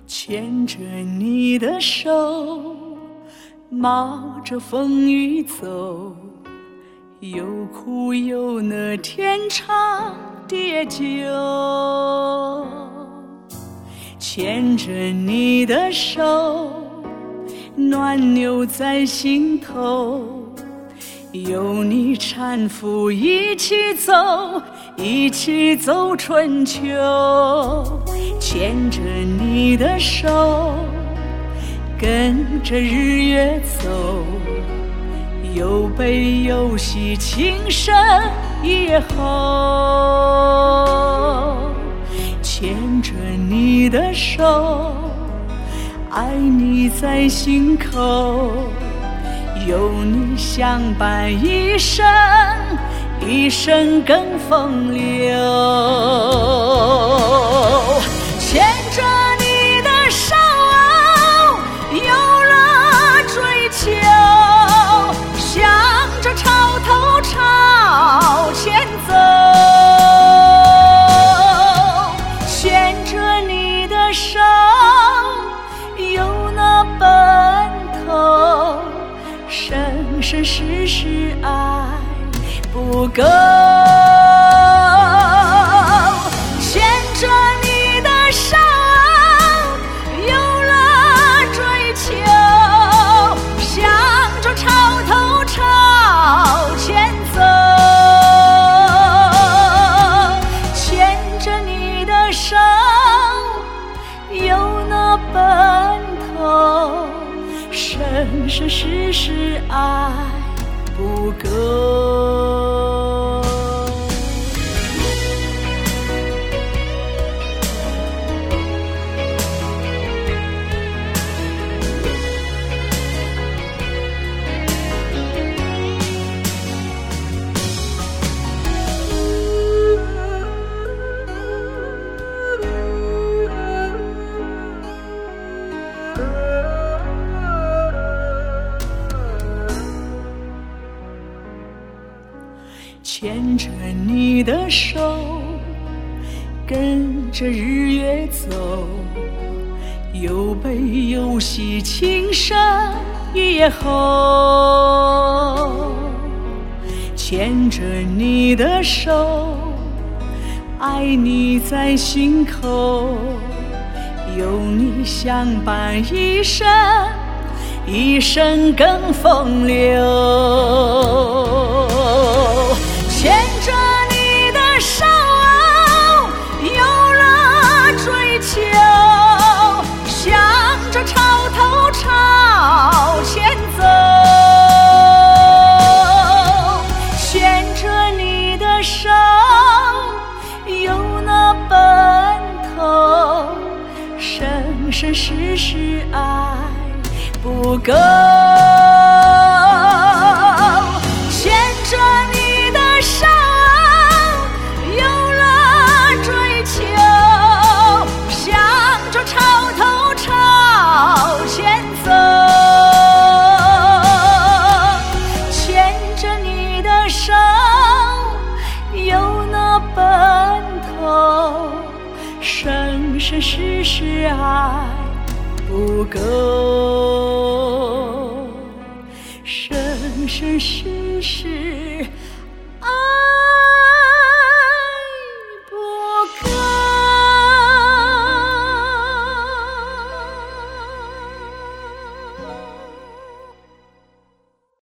牵着你的手，冒着风雨走，有苦有乐，天长地久。牵着你的手，暖流在心头，有你搀扶，一起走，一起走春秋。牵着你的手，跟着日月走，有悲有喜，情深以后。牵着你的手，爱你在心口，有你相伴一生，一生更风流。牵着你的手，有了追求，向着潮头朝前走。牵着你的手，有那奔头，生生世世爱不够。牵着你的手，有了追求，向着潮头朝前走。牵着你的手，有那奔头，生生世世爱不够。牵着你的手，跟着日月走，有悲有喜，情深以后。牵着你的手，爱你在心口，有你相伴一生，一生更风流。牵着你的手，有了追求，向着潮头朝前走。牵着你的手，有那奔头，生生世世爱不够。牵着你的手，有了追求，向着潮头朝前走。牵着你的手，有那奔头，生生世世爱不够，生生世世